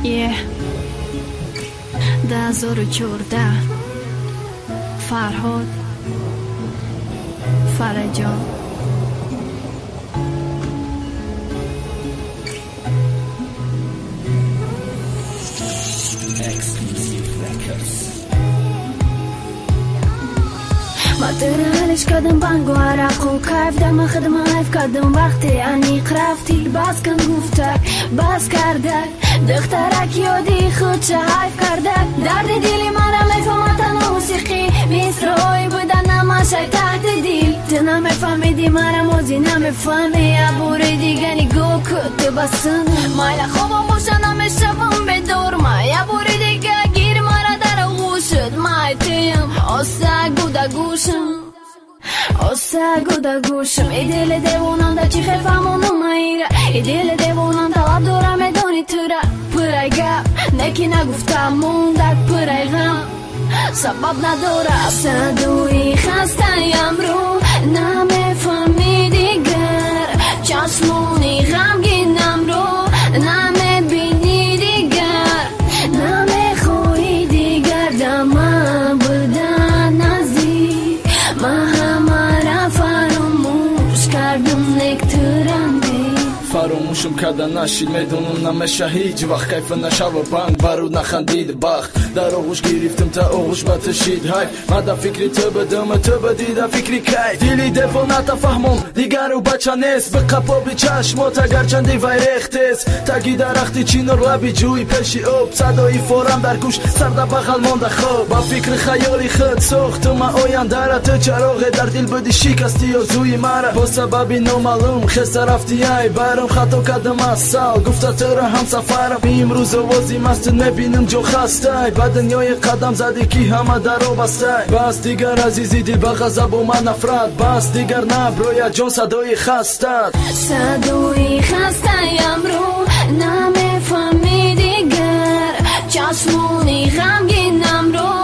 2014 فرهاد فرجان. ما ترهلش کدم بانگو عرق و کیف دم خدم حیف کدم وقتی انیق رفتی باز کن گفتک باز کردک دخترک یادی خود چه حیف کردک درد دیلی مرا میفهمتن موسیقی میسرای بودن نماشای تحت دیل تو نمیفهمیدی مرا موزی نمیفهمی یه بوری دیگه نگو کت بسن مایل خوبم باشن نمیشبم به دور ما یه بوری دیگه گیر مرا در غوشت مایتیم آسگو دا گوشم آسگو دا گوشم ای دل دیوانم دا چی خیفمونو مایره ای دل دیوانم طلب دارم میدانی تو را پرای گپ نکی نگفتم موندک پرای غم سبب نداره صدوی خسته‌ام رو نمیفهمی دیگر چشمونی غمگینم رو نمیبینی دیگر نمیخوای دیگر دم بودن نزدیک من همه را فراموش کردم نکترم فراموشم کردن نشید میدونم نمیشه هیچ وقت کیف نشو بند برو نخندید بخت در آغوش گرفتم تا آغوش بتشید های مده فکری تو بدم تو بدیده فکری کی دیلی دفو نتفهمم دیگر رو بچه نیست به قپابی چشمات اگر چندی ویرخت است تگی درختی چینور لبی جوی پشی اوب صدایی فورم در گوش سرده بغل مانده خواب با فکر خیالی خود ساختم آینده را تو چراغ در دل بدی شکستی آرزوی مرا با سببی نامعلوم خسته رفتی ای برام خطا کردم از سال گفته تو را هم سفرم امروز آوازی مست نبینم جو خسته با دنیای قدم زدی کی همه درو بسته بس دیگر عزیزی دل به غضب و من نفرت بس دیگر نبروی جان صدای خستت صدای خسته‌ام رو نمیفهمی دیگر چشمونی غمگینم رو